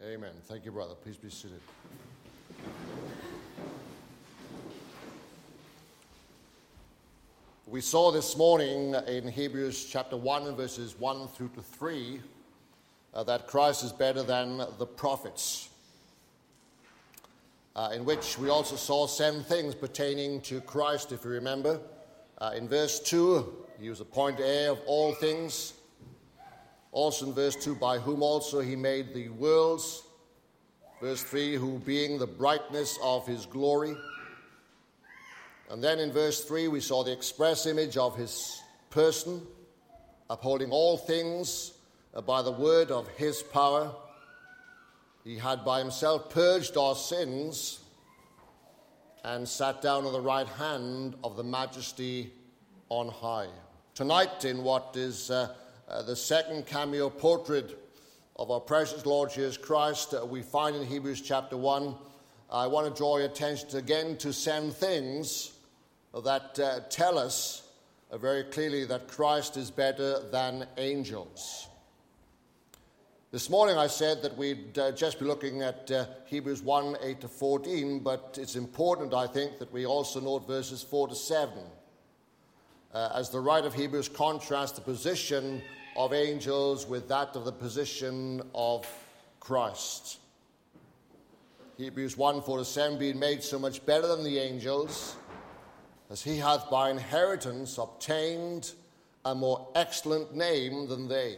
Amen. Thank you, brother. Please be seated. We saw this morning in Hebrews chapter 1 and verses 1 through to 3 that Christ is better than the prophets, in which we also saw 7 things pertaining to Christ, if you remember. In verse 2, he was appointed heir of all things. Also in verse 2, by whom also he made the worlds. Verse 3, who being the brightness of his glory. And then in verse 3, we saw the express image of his person, upholding all things by the word of his power. He had by himself purged our sins and sat down on the right hand of the majesty on high. Tonight, in what is the second cameo portrait of our precious Lord Jesus Christ, we find in Hebrews chapter 1, I want to draw your attention again to 7 things that tell us very clearly that Christ is better than angels. This morning I said that we'd just be looking at Hebrews 1, 8 to 14, but it's important, I think, that we also note verses 4 to 7. As the writer of Hebrews contrasts the position of angels with that of the position of Christ. Hebrews 1, 4 to 7, being made so much better than the angels, as he hath by inheritance obtained a more excellent name than they.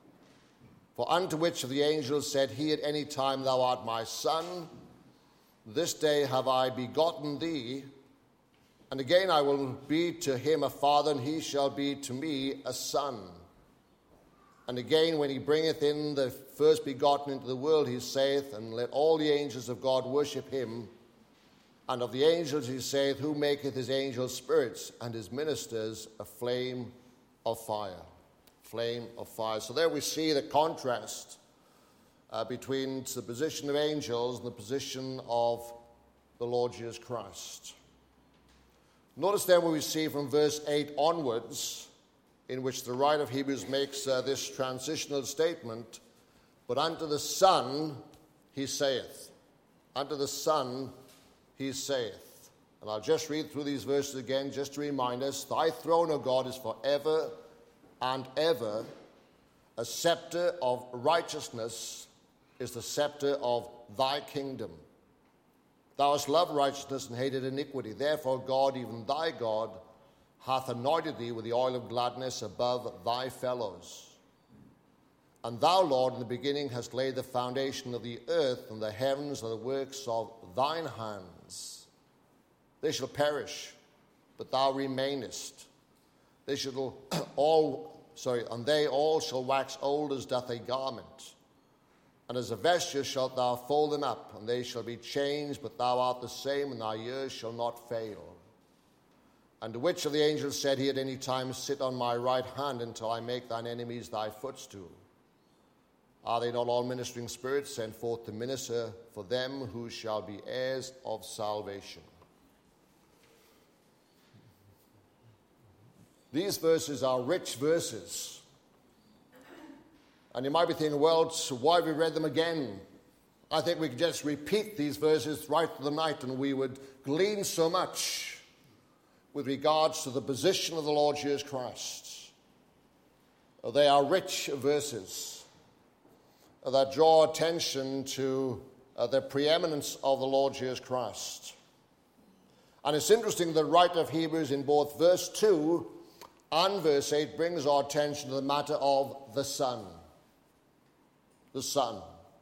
For unto which of the angels said he at any time, Thou art my son, this day have I begotten thee, and again I will be to him a father, and he shall be to me a son. And again, when he bringeth in the first begotten into the world, he saith, And let all the angels of God worship him. And of the angels he saith, Who maketh his angels spirits, and his ministers a flame of fire. Flame of fire. So there we see the contrast between the position of angels and the position of the Lord Jesus Christ. Notice then what we see from verse 8 onwards, in which the writer of Hebrews makes this transitional statement, But unto the Son he saith. Unto the Son he saith. And I'll just read through these verses again just to remind us, Thy throne, O God, is forever and ever. A scepter of righteousness is the scepter of thy kingdom. Thou hast loved righteousness and hated iniquity. Therefore God, even thy God, hath anointed thee with the oil of gladness above thy fellows. And thou, Lord, in the beginning hast laid the foundation of the earth, and the heavens are the works of thine hands. They shall perish, but thou remainest. And they all shall wax old as doth a garment. And as a vesture shalt thou fold them up, and they shall be changed, but thou art the same, and thy years shall not fail. And to which of the angels said he at any time, Sit on my right hand until I make thine enemies thy footstool? Are they not all ministering spirits sent forth to minister for them who shall be heirs of salvation? These verses are rich verses. And you might be thinking, well, so why have we read them again? I think we could just repeat these verses right through the night and we would glean so much with regards to the position of the Lord Jesus Christ. They are rich verses that draw attention to the preeminence of the Lord Jesus Christ. And it's interesting the writer of Hebrews in both verse 2 and verse 8 brings our attention to the matter of the Son. The Son.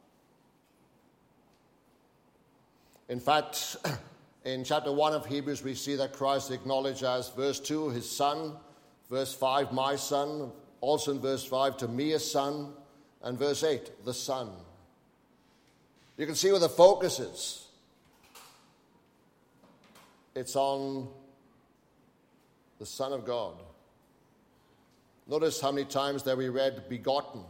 In fact, in chapter 1 of Hebrews, we see that Christ acknowledged as, verse 2, his Son, verse 5, my Son, also in verse 5, to me a Son, and verse 8, the Son. You can see where the focus is. It's on the Son of God. Notice how many times there we read begotten.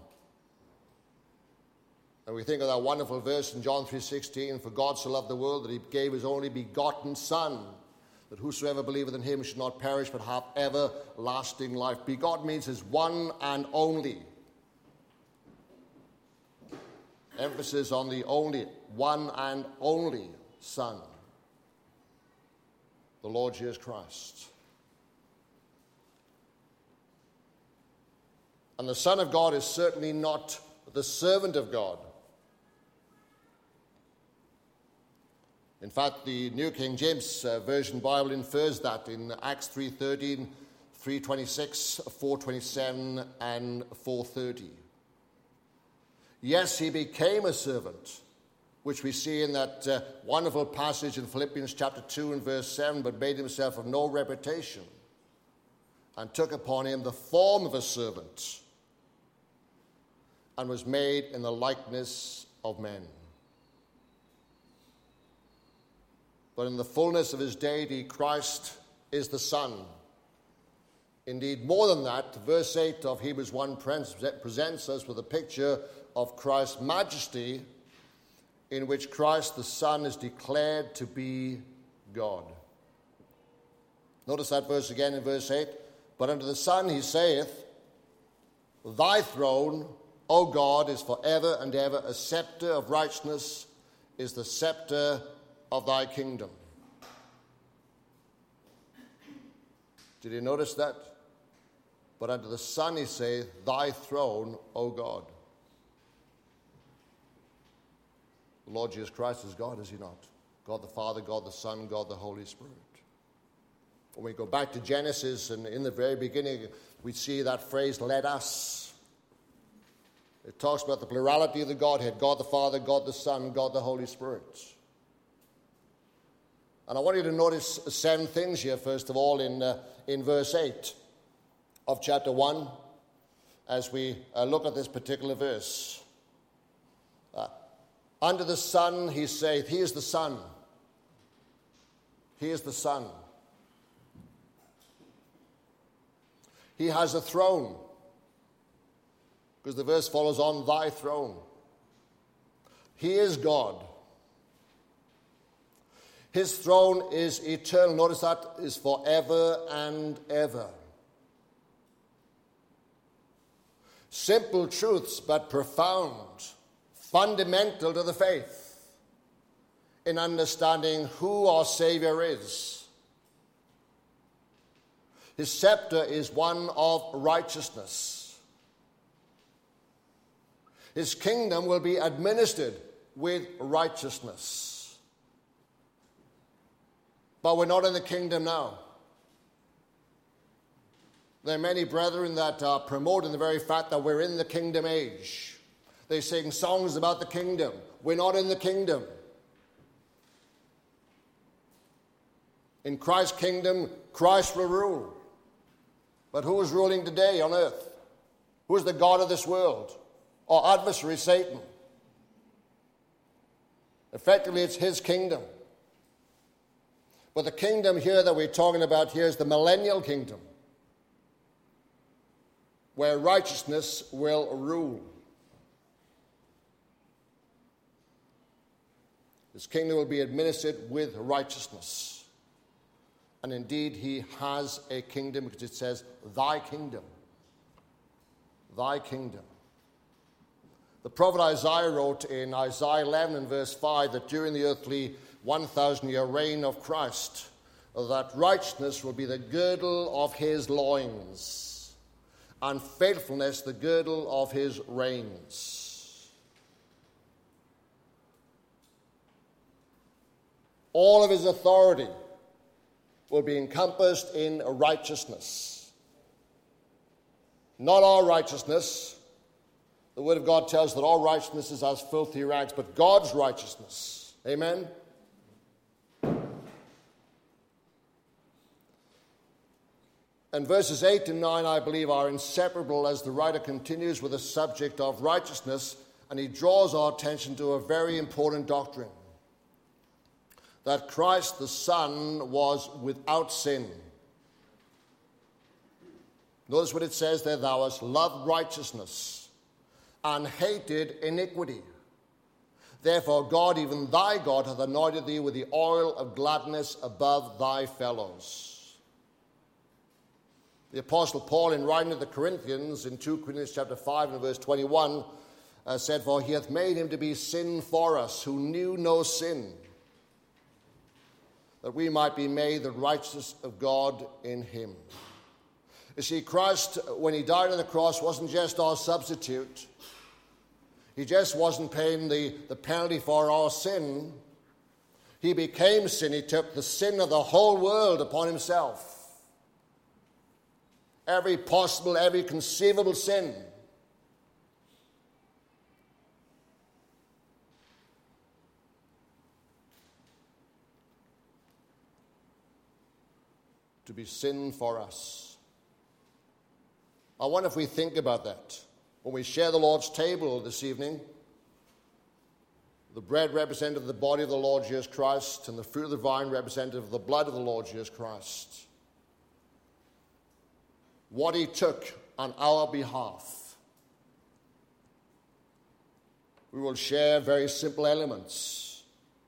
And we think of that wonderful verse in John 3:16, For God so loved the world that he gave his only begotten Son, that whosoever believeth in him should not perish but have everlasting life. Begotten means his one and only. Emphasis on the only, one and only Son, the Lord Jesus Christ. And the Son of God is certainly not the servant of God. In fact, the New King James Version Bible infers that in Acts 3:13, 3:26, 4:27, and 4:30. Yes, he became a servant, which we see in that wonderful passage in Philippians chapter 2 and verse 7, but made himself of no reputation and took upon him the form of a servant and was made in the likeness of men. But in the fullness of his deity, Christ is the Son. Indeed, more than that, verse 8 of Hebrews 1 presents us with a picture of Christ's majesty, in which Christ the Son is declared to be God. Notice that verse again in verse 8. But unto the Son he saith, Thy throne, O God, is forever and ever. A scepter of righteousness is the scepter of thy kingdom. Did you notice that? But unto the Son he saith, Thy throne, O God. The Lord Jesus Christ is God, is he not? God the Father, God the Son, God the Holy Spirit. When we go back to Genesis, and in the very beginning, we see that phrase, let us. It talks about the plurality of the Godhead, God the Father, God the Son, God the Holy Spirit. And I want you to notice 7 things here, first of all, in verse 8 of chapter 1, as we look at this particular verse. Unto the Son he saith, he is the Son. He is the Son. He has a throne, because the verse follows on, thy throne. He is God. His throne is eternal. Notice that is forever and ever. Simple truths, but profound, fundamental to the faith in understanding who our Savior is. His scepter is one of righteousness. His kingdom will be administered with righteousness. But we're not in the kingdom now. There are many brethren that are promoting the very fact that we're in the kingdom age. They sing songs about the kingdom. We're not in the kingdom. In Christ's kingdom, Christ will rule. But who is ruling today on earth? Who is the God of this world? Our adversary, Satan. Effectively, it's his kingdom. But the kingdom here that we're talking about here is the millennial kingdom, where righteousness will rule. His kingdom will be administered with righteousness. And indeed, he has a kingdom, because it says, thy kingdom. Thy kingdom. The prophet Isaiah wrote in Isaiah 11 and verse 5 that during the earthly 1,000-year reign of Christ, that righteousness will be the girdle of his loins, and faithfulness the girdle of his reins. All of his authority will be encompassed in righteousness. Not our righteousness. The Word of God tells that all righteousness is as filthy rags, but God's righteousness. Amen? And verses 8 and 9, I believe, are inseparable as the writer continues with the subject of righteousness, and he draws our attention to a very important doctrine. That Christ the Son was without sin. Notice what it says there, thou hast loved righteousness and hated iniquity. Therefore God, even thy God, hath anointed thee with the oil of gladness above thy fellows. The Apostle Paul, in writing to the Corinthians in 2 Corinthians chapter 5 and verse 21, said, "For he hath made him to be sin for us, who knew no sin, that we might be made the righteousness of God in him." You see, Christ, when he died on the cross, wasn't just our substitute. He just wasn't paying the penalty for our sin. He became sin. He took the sin of the whole world upon himself. Every possible, every conceivable sin. To be sin for us. I wonder if we think about that when we share the Lord's table this evening. The bread representative of the body of the Lord Jesus Christ, and the fruit of the vine representative of the blood of the Lord Jesus Christ. What he took on our behalf. We will share very simple elements.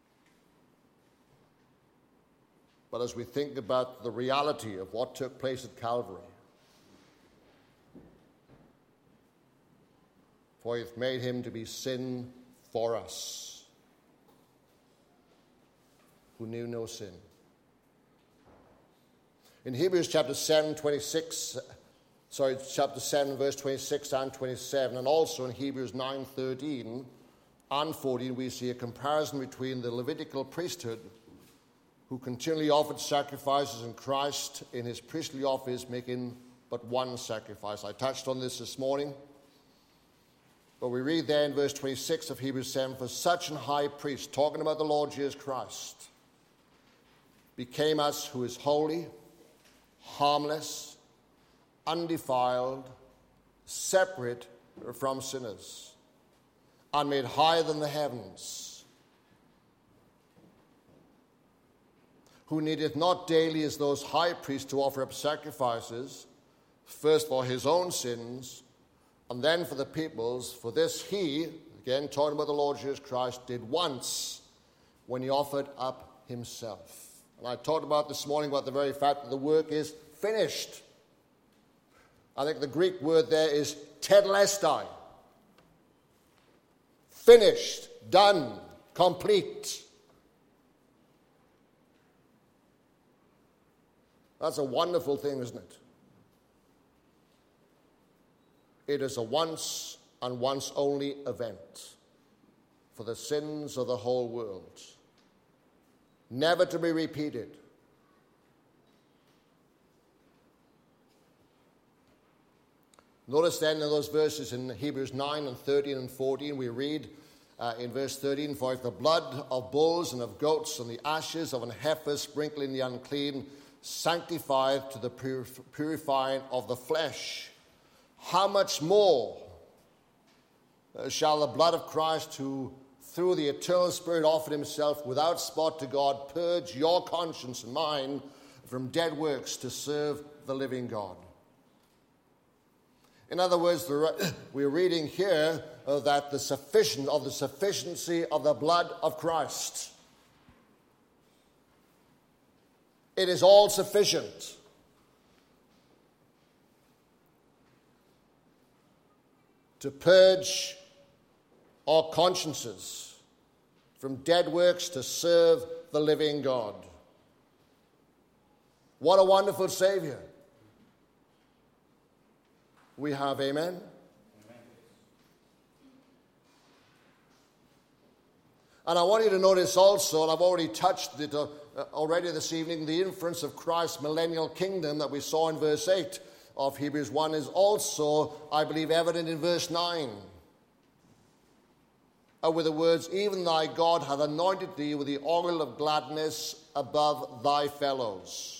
But as we think about the reality of what took place at Calvary, for he hath made him to be sin for us, who knew no sin. In Hebrews chapter 7, chapter 7, verse 26 and 27, and also in Hebrews 9, 13 and 14, we see a comparison between the Levitical priesthood, who continually offered sacrifices, in Christ in his priestly office, making but one sacrifice. I touched on this morning. But we read there in verse 26 of Hebrews 7, "For such an high priest," talking about the Lord Jesus Christ, "became us, who is holy, harmless, undefiled, separate from sinners, and made higher than the heavens, who needeth not daily as those high priests to offer up sacrifices, first for his own sins, and then for the people's. For this he," again talking about the Lord Jesus Christ, "did once when he offered up himself." And I talked about this morning about the very fact that the work is finished. I think the Greek word there is tetelestai. Finished, done, complete. That's a wonderful thing, isn't it? It is a once and once only event for the sins of the whole world, never to be repeated. Notice then in those verses in Hebrews 9 and 13 and 14, we read in verse 13, "For if the blood of bulls and of goats and the ashes of an heifer sprinkling the unclean sanctifieth to the purifying of the flesh, how much more shall the blood of Christ, who through the eternal Spirit offered himself without spot to God, purge your conscience and mine from dead works to serve the living God." In other words, we're reading here that the sufficiency of the blood of Christ. It is all sufficient. To purge our consciences from dead works to serve the living God. What a wonderful Savior we have, amen? Amen. And I want you to notice also, and I've already touched it already this evening, the inference of Christ's millennial kingdom that we saw in verse 8 of Hebrews 1 is also, I believe, evident in verse 9. With the words, "Even thy God hath anointed thee with the oil of gladness above thy fellows."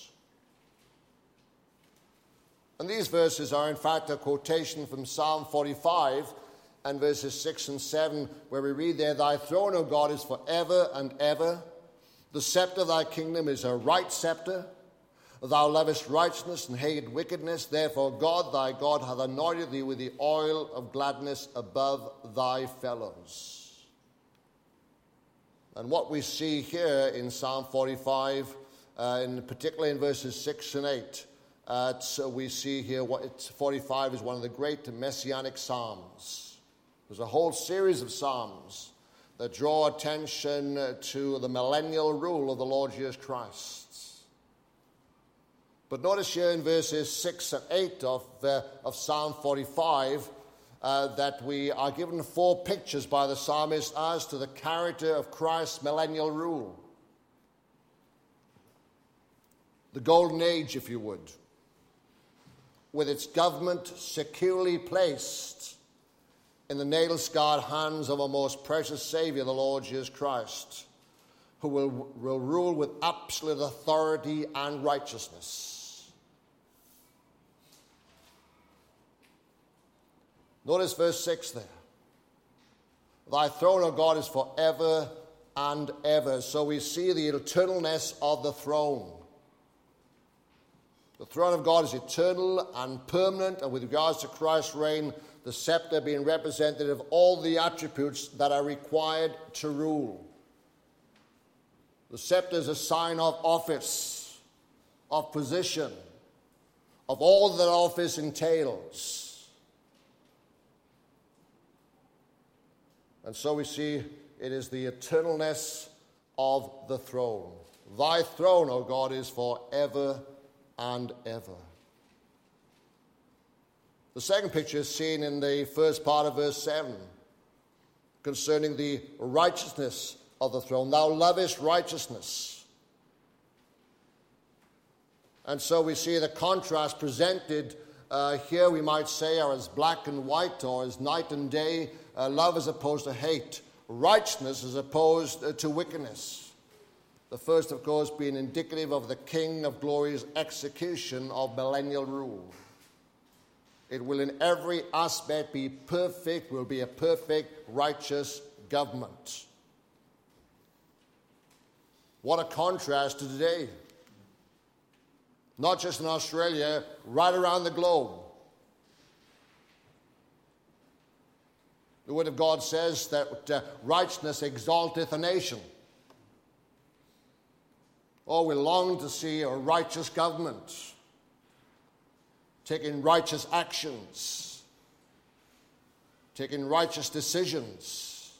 And these verses are in fact a quotation from Psalm 45 and verses 6 and 7, where we read there, "Thy throne, O God, is forever and ever. The scepter of thy kingdom is a right scepter. Thou lovest righteousness and hatest wickedness. Therefore God, thy God, hath anointed thee with the oil of gladness above thy fellows." And what we see here in Psalm 45, particularly in verses 6 and 8, so we see here 45 is one of the great messianic psalms. There's a whole series of psalms that draw attention to the millennial rule of the Lord Jesus Christ. But notice here in verses 6 and 8 of Psalm 45 that we are given 4 pictures by the psalmist as to the character of Christ's millennial rule. The golden age, if you would, with its government securely placed in the nail-scarred hands of our most precious Savior, the Lord Jesus Christ, who will rule with absolute authority and righteousness. Notice verse 6 there. Thy throne, O God, is forever and ever. So we see the eternalness of the throne. The throne of God is eternal and permanent, and with regards to Christ's reign, the scepter being representative of all the attributes that are required to rule. The scepter is a sign of office, of position, of all that office entails. And so we see it is the eternalness of the throne. Thy throne, O God, is forever and ever. The second picture is seen in the first part of verse 7 concerning the righteousness of the throne. Thou lovest righteousness. And so we see the contrast presented here, we might say, are as black and white or as night and day. Love as opposed to hate. Righteousness as opposed to wickedness. The first, of course, being indicative of the King of Glory's execution of millennial rule. It will in every aspect be perfect, will be a perfect, righteous government. What a contrast to today. Not just in Australia, right around the globe. The Word of God says that righteousness exalteth a nation. Oh, we long to see a righteous government taking righteous actions, taking righteous decisions.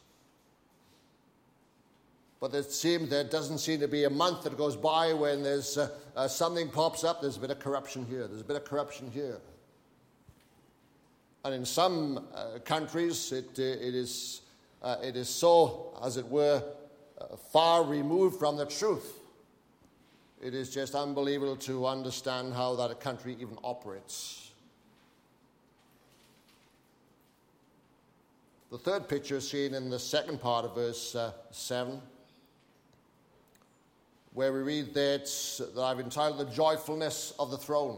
But there doesn't seem to be a month that goes by when there's something pops up. There's a bit of corruption here. There's a bit of corruption here. And in some countries, it is so, as it were, far removed from the truth. It is just unbelievable to understand how that a country even operates. The third picture is seen in the second part of verse 7, where we read that I've entitled The Joyfulness of the Throne,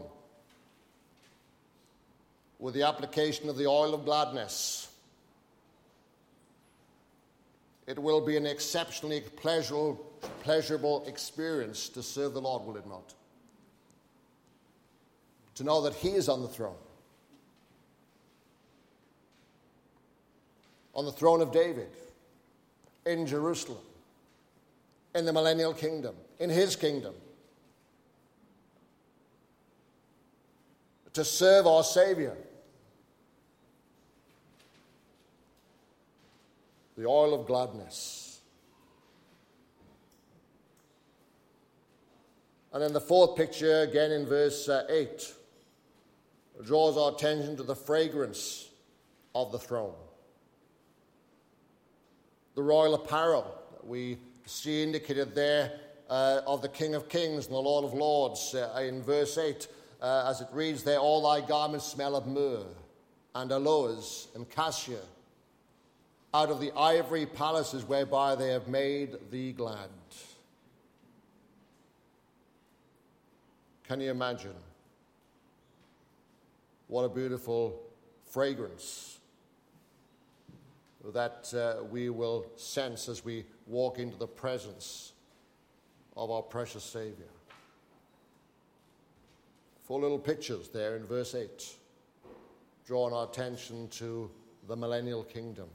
with the application of the oil of gladness. It will be an exceptionally pleasurable experience to serve the Lord, will it not? To know that He is on the throne. On the throne of David, in Jerusalem, in the millennial kingdom, in His kingdom. To serve our Savior. The oil of gladness. And then the fourth picture, again in verse 8, draws our attention to the fragrance of the throne. The royal apparel that we see indicated there of the King of Kings and the Lord of Lords in verse 8, as it reads there, all thy garments smell of myrrh and aloes and cassia, out of the ivory palaces whereby they have made thee glad. Can you imagine? What a beautiful fragrance that we will sense as we walk into the presence of our precious Savior. 4 little pictures there in verse 8, drawing our attention to the millennial kingdom.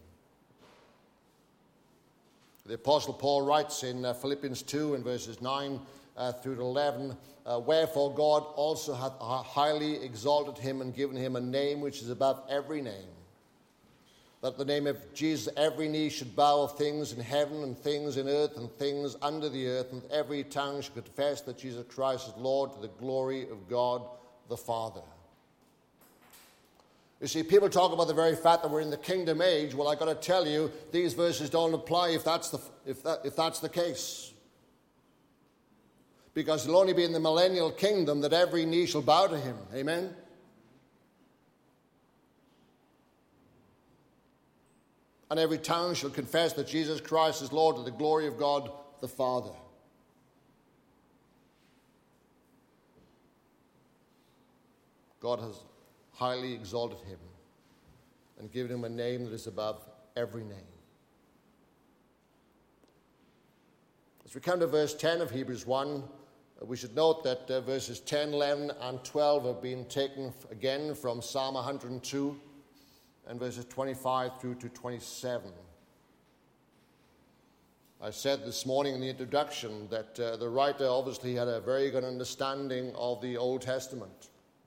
The Apostle Paul writes in Philippians 2 in verses 9 through to 11, wherefore God also hath highly exalted him and given him a name which is above every name, that the name of Jesus every knee should bow, of things in heaven and things in earth and things under the earth, and every tongue should confess that Jesus Christ is Lord, to the glory of God the Father. You see, people talk about the very fact that we're in the kingdom age. Well, I've got to tell you, these verses don't apply if that's the case. Because it'll only be in the millennial kingdom that every knee shall bow to him. Amen? And every tongue shall confess that Jesus Christ is Lord, to the glory of God the Father. God has highly exalted him and given him a name that is above every name. As we come to verse 10 of Hebrews 1, we should note that verses 10, 11, and 12 have been taken again from Psalm 102 and verses 25 through to 27. I said this morning in the introduction that the writer obviously had a very good understanding of the Old Testament.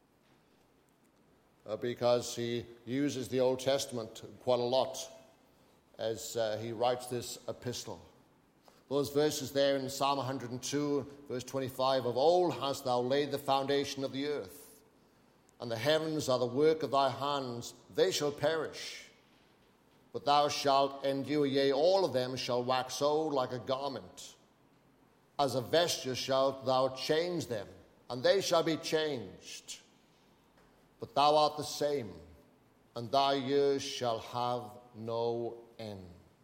Because he uses the Old Testament quite a lot as he writes this epistle. Those verses there in Psalm 102, verse 25, of old hast thou laid the foundation of the earth, and the heavens are the work of thy hands. They shall perish, but thou shalt endure. Yea, all of them shall wax old like a garment. As a vesture shalt thou change them, and they shall be changed. But thou art the same, and thy years shall have no end.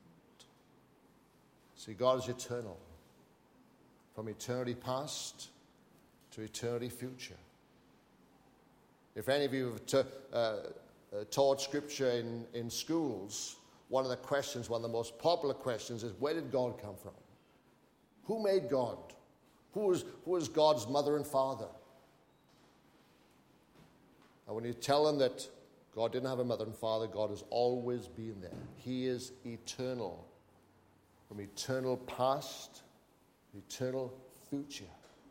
See, God is eternal, from eternity past to eternity future. If any of you have taught Scripture in schools, one of the most popular questions is, where did God come from? Who made God? Who is God's mother and father? And when you tell them that God didn't have a mother and father, God has always been there. He is eternal, from eternal past to eternal future.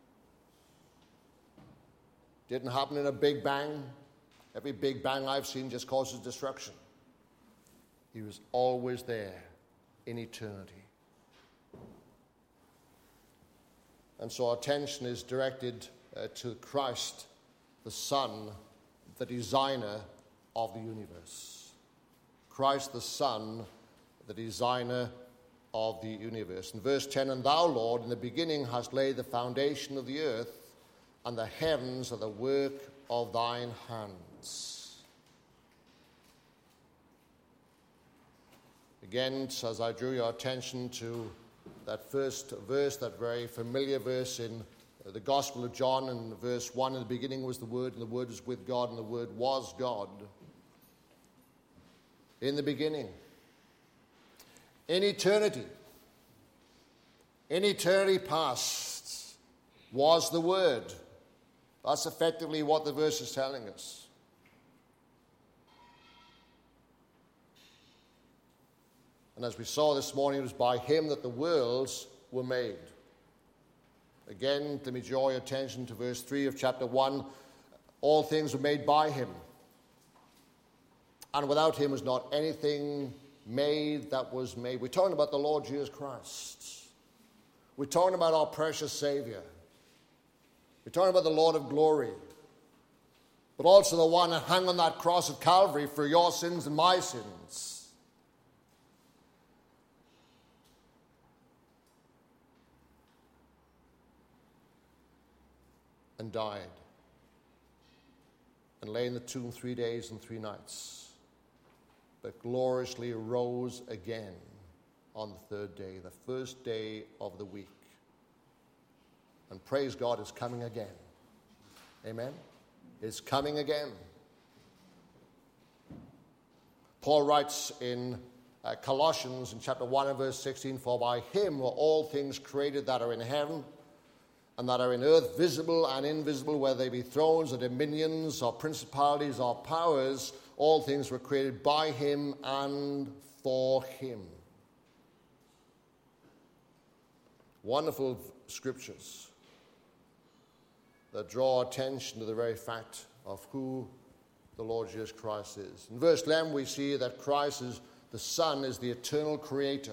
Didn't happen in a big bang. Every big bang I've seen just causes destruction. He was always there in eternity. And so our attention is directed to Christ, the Son, the designer of the universe. Christ the Son, the designer of the universe. In verse 10, and thou, Lord, in the beginning hast laid the foundation of the earth, and the heavens are the work of thine hands. Again, as I drew your attention to that first verse, that very familiar verse in the Gospel of John, in verse 1, in the beginning was the Word, and the Word was with God, and the Word was God. In the beginning. In eternity past, was the Word. That's effectively what the verse is telling us. And as we saw this morning, it was by him that the worlds were made. Again, let me draw your attention to verse 3 of chapter 1. All things were made by him, and without him was not anything made that was made. We're talking about the Lord Jesus Christ. We're talking about our precious Savior. We're talking about the Lord of glory, but also the one that hung on that cross of Calvary for your sins and my sins. And died, and lay in the tomb 3 days and 3 nights, but gloriously arose again on the third day, the first day of the week. And praise God, it's coming again. Amen? It's coming again. Paul writes in Colossians in chapter 1 and verse 16, for by him were all things created that are in heaven and that are in earth, visible and invisible, whether they be thrones or dominions or principalities or powers, all things were created by him and for him. Wonderful scriptures that draw attention to the very fact of who the Lord Jesus Christ is. In verse 11, we see that Christ is The Son is the eternal creator.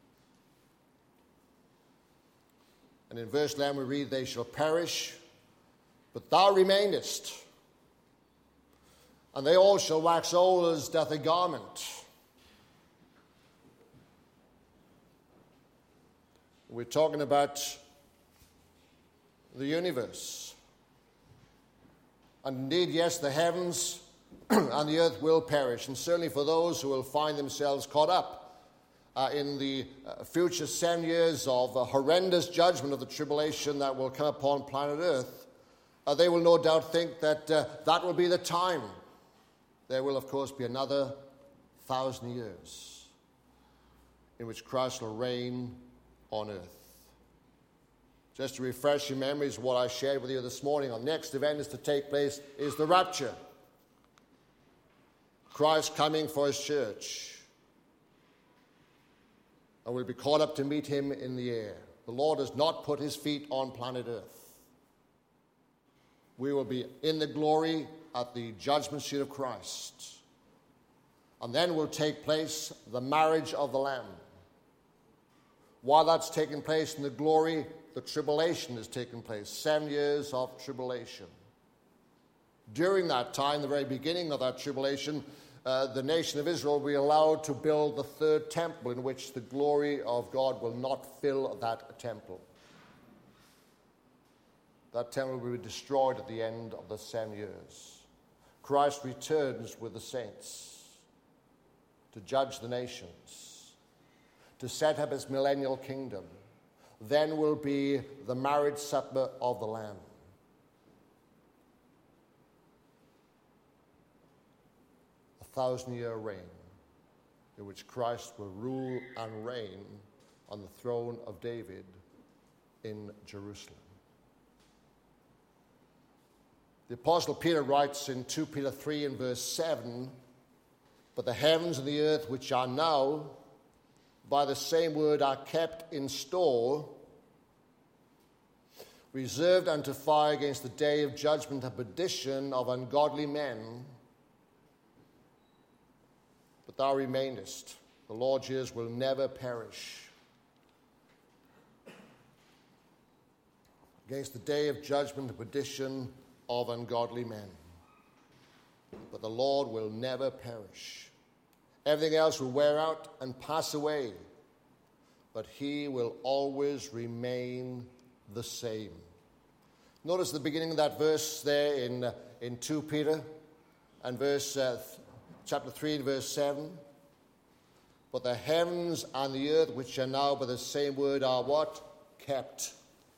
And in verse 11 we read, they shall perish, but thou remainest. And they all shall wax old as doth a garment. We're talking about the universe. And indeed, yes, the heavens and the earth will perish. And certainly for those who will find themselves caught up in the future 7 years of horrendous judgment of the tribulation that will come upon planet Earth, they will no doubt think that that will be the time. There will, of course, be another 1,000 years in which Christ will reign on earth. Just to refresh your memories of what I shared with you this morning, our next event is to take place is the rapture. Christ coming for his church. And we'll be caught up to meet him in the air. The Lord has not put his feet on planet earth. We will be in the glory at the judgment seat of Christ. And then will take place the marriage of the Lamb. While that's taking place in the glory, the tribulation is taking place. 7 years of tribulation. During that time, the very beginning of that tribulation, the nation of Israel will be allowed to build the third temple, in which the glory of God will not fill that temple. That temple will be destroyed at the end of the 7 years. Christ returns with the saints to judge the nations, to set up his millennial kingdom. Then will be the marriage supper of the Lamb. A 1,000-year reign in which Christ will rule and reign on the throne of David in Jerusalem. The Apostle Peter writes in 2 Peter 3 and verse 7, but the heavens and the earth which are now, by the same word, are kept in store, reserved unto fire against the day of judgment and perdition of ungodly men. But thou remainest. The Lord Jesus will never perish. Against the day of judgment and perdition of ungodly men. But the Lord will never perish. Everything else will wear out and pass away, but he will always remain the same. Notice the beginning of that verse there in 2 Peter and chapter 3 and verse 7. But the heavens and the earth, which are now by the same word, are what? Kept.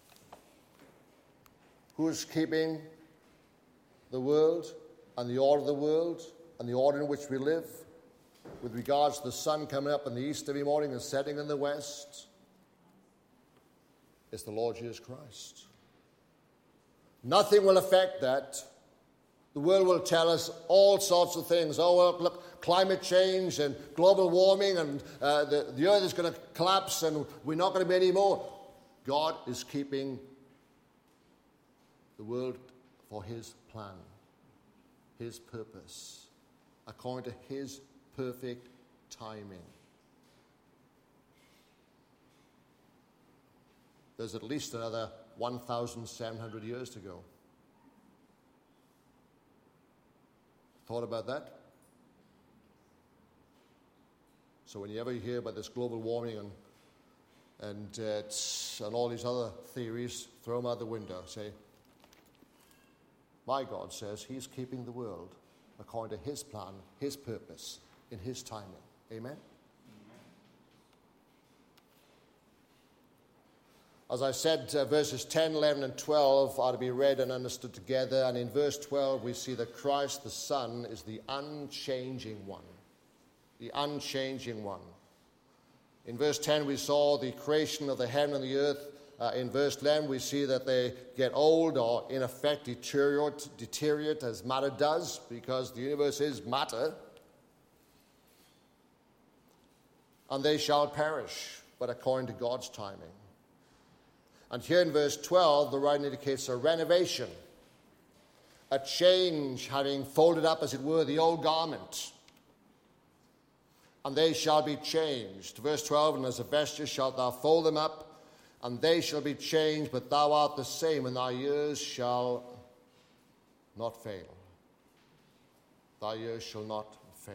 Who is keeping the world and the order of the world and the order in which we live with regards to the sun coming up in the east every morning and setting in the west? It's the Lord Jesus Christ. Nothing will affect that. The world will tell us all sorts of things. Oh, well, look, climate change and global warming and the earth is going to collapse and we're not going to be any more. God is keeping the world for his plan, his purpose, according to his perfect timing. There's at least another 1,700 years to go. Thought about that? So whenever you hear about this global warming and all these other theories, throw them out the window. Say, my God says he's keeping the world according to his plan, his purpose, in his timing. Amen? As I said, verses 10, 11, and 12 are to be read and understood together. And in verse 12, we see that Christ, the Son, is the unchanging one. The unchanging one. In verse 10, we saw the creation of the heaven and the earth. In verse 11, we see that they get old or, in effect, deteriorate as matter does, because the universe is matter. And they shall perish, but according to God's timing. And here in verse 12, the writing indicates a renovation, a change, having folded up, as it were, the old garment. and they shall be changed. Verse 12, and as a vesture shalt thou fold them up, and they shall be changed, but thou art the same, and thy years shall not fail. Thy years shall not fail.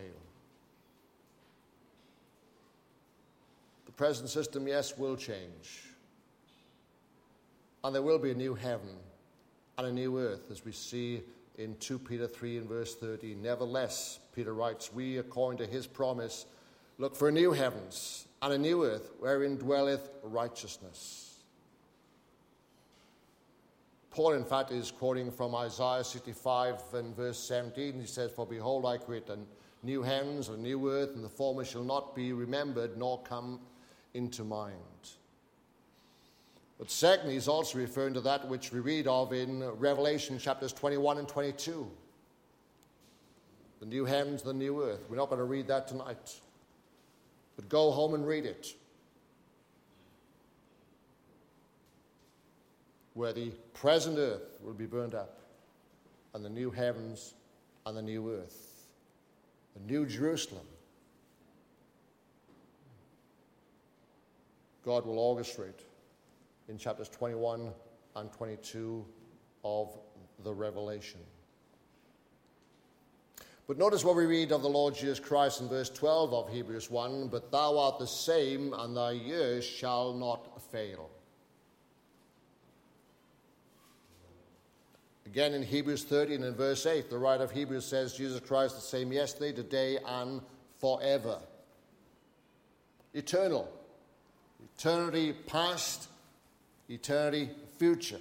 The present system, yes, will change. And there will be a new heaven and a new earth, as we see in 2 Peter 3 and verse 13. Nevertheless, Peter writes, we, according to his promise, look for new heavens and a new earth, wherein dwelleth righteousness. Paul, in fact, is quoting from Isaiah 65 and verse 17. He says, for behold, I create a new heavens and a new earth, and the former shall not be remembered, nor come into mind. But secondly, he's also referring to that which we read of in Revelation chapters 21 and 22. The new heavens, the new earth. We're not going to read that tonight. But go home and read it. Where the present earth will be burned up, and the new heavens and the new earth. The new Jerusalem. God will orchestrate in chapters 21 and 22 of the Revelation. But notice what we read of the Lord Jesus Christ in verse 12 of Hebrews 1, but thou art the same, and thy years shall not fail. Again in Hebrews 13 and verse 8, the writer of Hebrews says, Jesus Christ the same yesterday, today, and forever. Eternal. Eternity past, eternity future.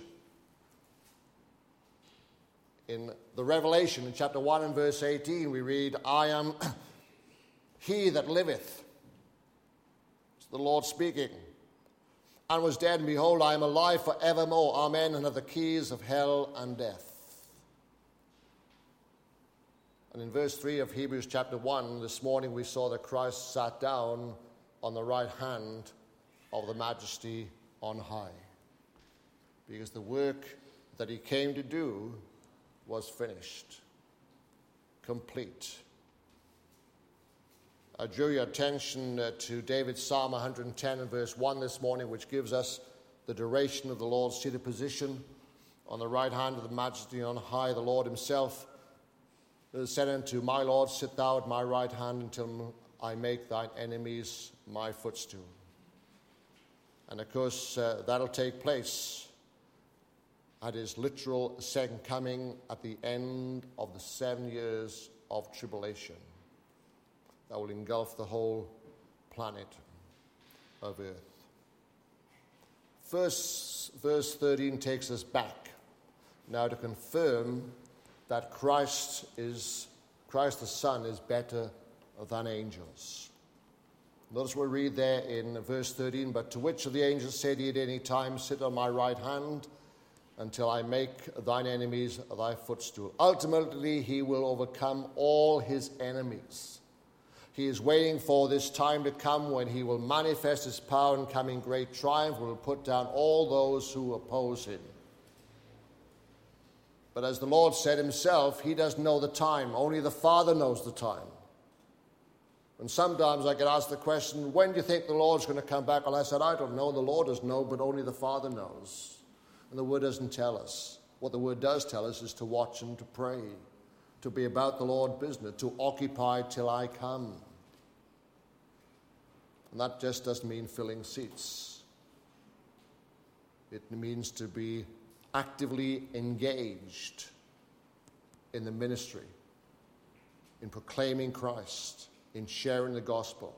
In the Revelation, in chapter 1 and verse 18, we read, I am he that liveth. It's the Lord speaking. And was dead, and behold, I am alive forevermore. Amen. And have the keys of hell and death. And in verse 3 of Hebrews chapter 1, this morning we saw that Christ sat down on the right hand of the Majesty on high. Because the work that he came to do was finished, complete. I drew your attention to David's Psalm 110 and verse 1 this morning, which gives us the duration of the Lord's seated position on the right hand of the Majesty on high. The Lord himself said unto my Lord, sit thou at my right hand until I make thine enemies my footstool. And of course, that'll take place at his literal second coming at the end of the 7 years of tribulation that will engulf the whole planet of earth. First, verse 13 takes us back now to confirm that Christ the Son is better than angels. Notice we read there in verse 13, but to which of the angels said he at any time, sit on my right hand until I make thine enemies thy footstool. Ultimately, he will overcome all his enemies. He is waiting for this time to come when he will manifest his power and come in great triumph, will put down all those who oppose him. But as the Lord said himself, he doesn't know the time. Only the Father knows the time. And sometimes I get asked the question, when do you think the Lord's going to come back? And I said, I don't know. The Lord doesn't know, but only the Father knows. And the Word doesn't tell us. What the Word does tell us is to watch and to pray, to be about the Lord's business, to occupy till I come. And that just doesn't mean filling seats. It means to be actively engaged in the ministry, in proclaiming Christ, in sharing the gospel.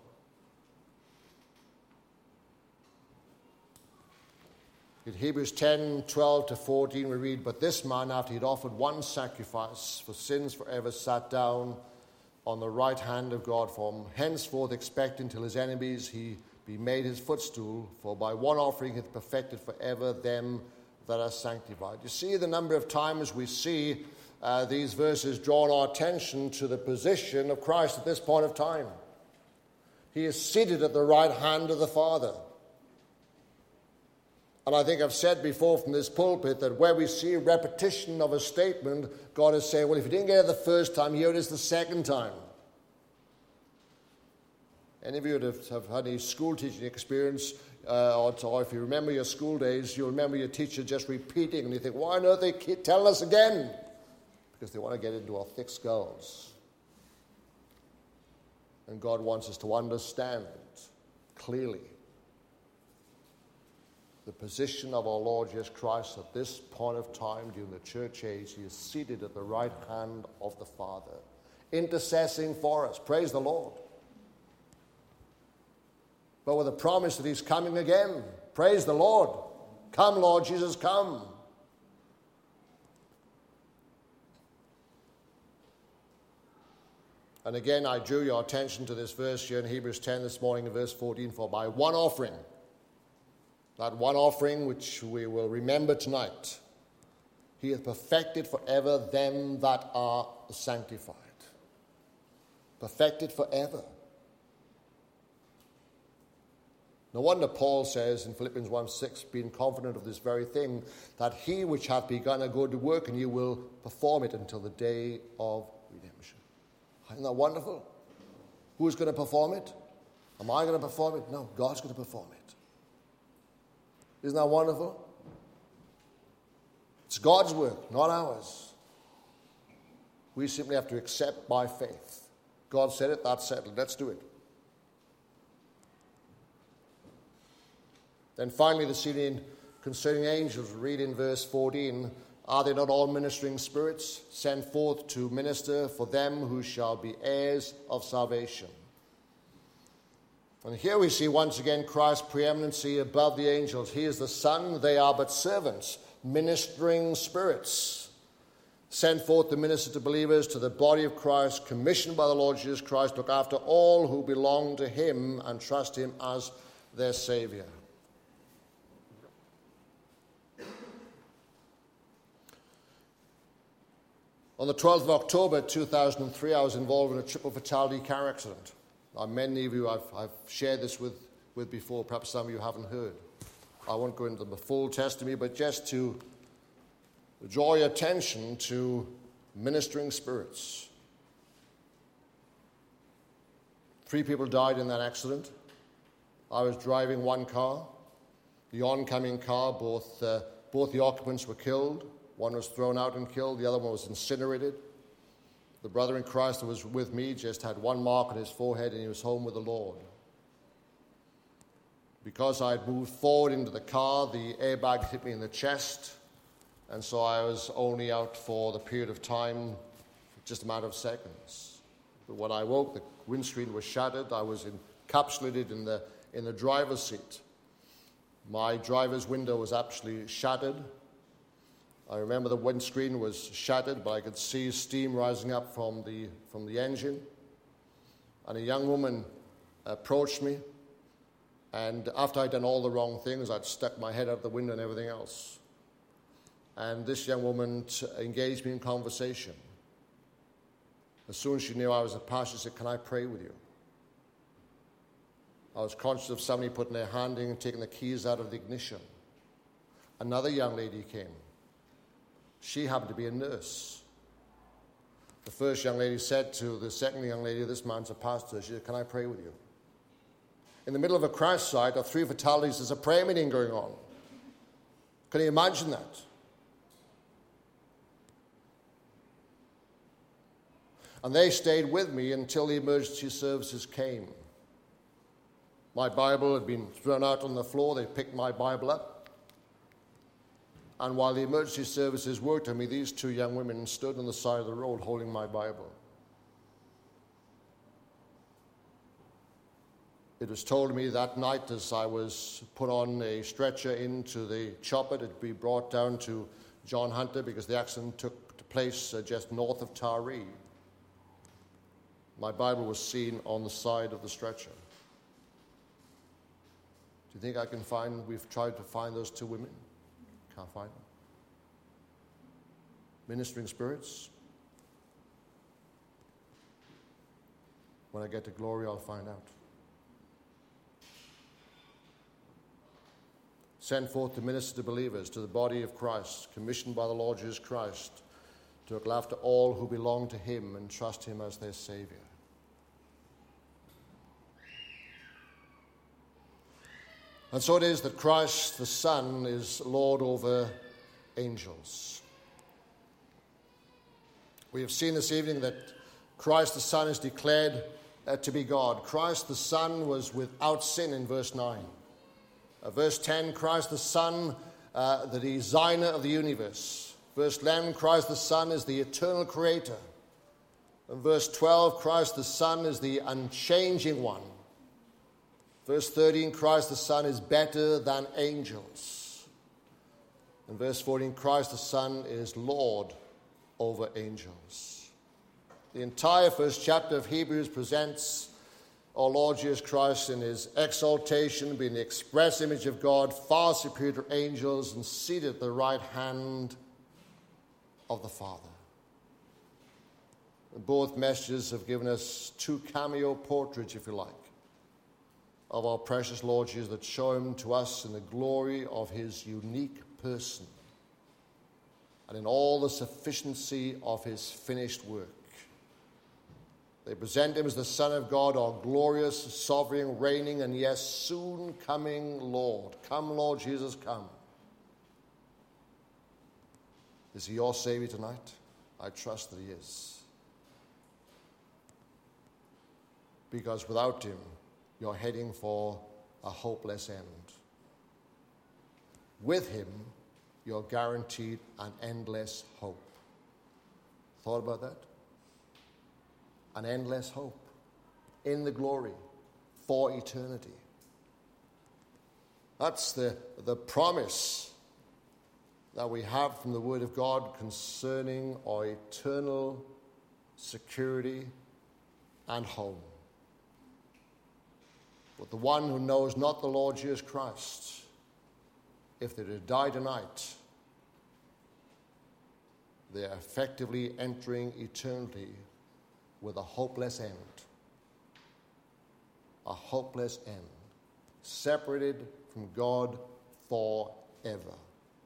In Hebrews 10, 12 to 14, we read, but this man, after he had offered one sacrifice for sins forever, sat down on the right hand of God, from henceforth expecting till his enemies he be made his footstool, for by one offering hath perfected forever them that are sanctified. You see the number of times we see these verses draw our attention to the position of Christ at this point of time. He is seated at the right hand of the Father. And I think I've said before from this pulpit that where we see repetition of a statement, God is saying, well, if you didn't get it the first time, here it is the second time. Any of you that have had any school teaching experience, or if you remember your school days, you'll remember your teacher just repeating, and you think, why on earth they keep telling us again? Because they want to get into our thick skulls. And God wants us to understand clearly the position of our Lord Jesus Christ at this point of time during the church age. He is seated at the right hand of the Father, intercessing for us. Praise the Lord. But with a promise that he's coming again. Praise the Lord. Come, Lord Jesus, come. And again, I drew your attention to this verse here in Hebrews 10 this morning in verse 14. For by one offering, that one offering which we will remember tonight, he hath perfected forever them that are sanctified. Perfected forever. No wonder Paul says in Philippians 1:6, being confident of this very thing, that he which hath begun a good work in you will perform it until the day of redemption. Isn't that wonderful? Who's going to perform it? Am I going to perform it? No, God's going to perform it. Isn't that wonderful? It's God's work, not ours. We simply have to accept by faith. God said it, that's settled. Let's do it. Then finally this evening, concerning angels, read in verse 14, are they not all ministering spirits sent forth to minister for them who shall be heirs of salvation? And here we see once again Christ's preeminency above the angels. He is the Son, they are but servants, ministering spirits, sent forth to minister to believers, to the body of Christ, commissioned by the Lord Jesus Christ, look after all who belong to him and trust him as their Savior. On the 12th of October 2003, I was involved in a triple fatality car accident. Now, many of you I've shared this with before, perhaps some of you haven't heard. I won't go into the full testimony, but just to draw your attention to ministering spirits. 3 people died in that accident. I was driving one car. The oncoming car, both the occupants were killed. One was thrown out and killed. The other one was incinerated. The brother in Christ that was with me just had one mark on his forehead and he was home with the Lord. Because I had moved forward into the car, the airbag hit me in the chest, and so I was only out for the period of time, just a matter of seconds. But when I woke, the windscreen was shattered. I was encapsulated in the driver's seat. My driver's window was actually shattered. I remember the windscreen was shattered, but I could see steam rising up from the engine. And a young woman approached me, and after I'd done all the wrong things, I'd stuck my head out the window and everything else. And this young woman engaged me in conversation. As soon as she knew I was a pastor, she said, "Can I pray with you?" I was conscious of somebody putting their hand in and taking the keys out of the ignition. Another young lady came. She happened to be a nurse. The first young lady said to the second young lady, "This man's a pastor." She said, "Can I pray with you?" In the middle of a crash site of 3 fatalities, there's a prayer meeting going on. Can you imagine that? And they stayed with me until the emergency services came. My Bible had been thrown out on the floor. They picked my Bible up. And while the emergency services worked on me, these 2 young women stood on the side of the road holding my Bible. It was told me that night as I was put on a stretcher into the chopper to be brought down to John Hunter because the accident took place just north of Taree. My Bible was seen on the side of the stretcher. Do you think I can find, we've tried to find those 2 women? Can't find them. Ministering spirits. When I get to glory, I'll find out. Sent forth to minister to believers, to the body of Christ, commissioned by the Lord Jesus Christ, to look after all who belong to him and trust him as their Savior. And so it is that Christ the Son is Lord over angels. We have seen this evening that Christ the Son is declared to be God. Christ the Son was without sin in verse 9. Verse 10, Christ the Son, the designer of the universe. Verse 11, Christ the Son is the eternal creator. And verse 12, Christ the Son is the unchanging one. Verse 13, Christ the Son is better than angels. And verse 14, Christ the Son is Lord over angels. The entire first chapter of Hebrews presents our Lord Jesus Christ in his exaltation, being the express image of God, far superior to angels, and seated at the right hand of the Father. Both messages have given us two cameo portraits, if you like, of our precious Lord Jesus that show him to us in the glory of his unique person and in all the sufficiency of his finished work. They present him as the Son of God, our glorious, sovereign, reigning, and yes, soon coming Lord. Come, Lord Jesus, come. Is he your Savior tonight? I trust that he is. Because without him, you're heading for a hopeless end. With him, you're guaranteed an endless hope. Thought about that? An endless hope in the glory for eternity. That's the promise that we have from the Word of God concerning our eternal security and home. But the one who knows not the Lord Jesus Christ, if they were to die tonight, they are effectively entering eternity with a hopeless end. A hopeless end. Separated from God forever.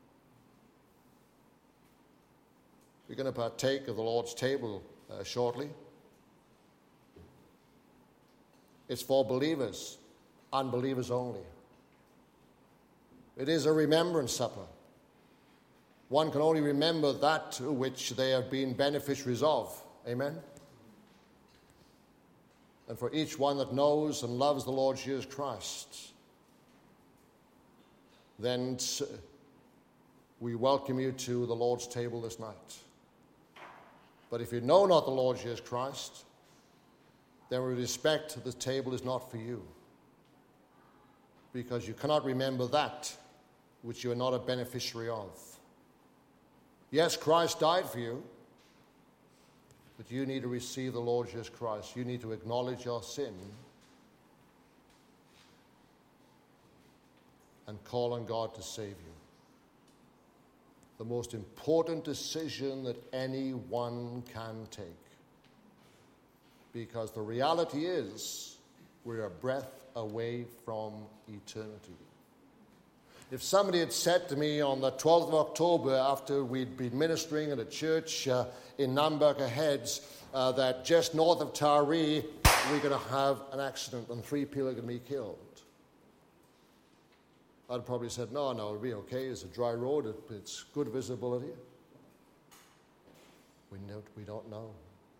We're going to partake of the Lord's table shortly. It's for believers, unbelievers only. It is a remembrance supper. One can only remember that to which they have been beneficiaries of. Amen? And for each one that knows and loves the Lord Jesus Christ, then we welcome you to the Lord's table this night. But if you know not the Lord Jesus Christ, then we respect the table is not for you, because you cannot remember that which you are not a beneficiary of. Yes, Christ died for you, but you need to receive the Lord Jesus Christ. You need to acknowledge your sin and call on God to save you. The most important decision that anyone can take. Because the reality is, we're a breath away from eternity. If somebody had said to me on the 12th of October, after we'd been ministering at a church in Nambucca Heads, that just north of Taree, we're going to have an accident and 3 people are going to be killed, I'd probably said, no, it'll be okay. It's a dry road. It's good visibility. We don't know.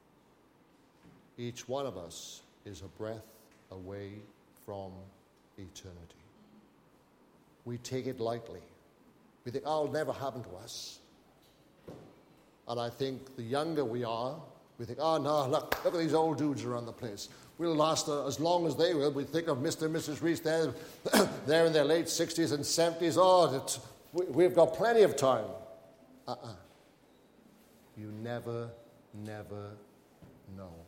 Each one of us is a breath away from eternity. We take it lightly. We think, it'll never happen to us. And I think the younger we are, we think, no, look at these old dudes around the place. We'll last as long as they will. We think of Mr. and Mrs. Reese there. They're in their late 60s and 70s. We've got plenty of time. You never know.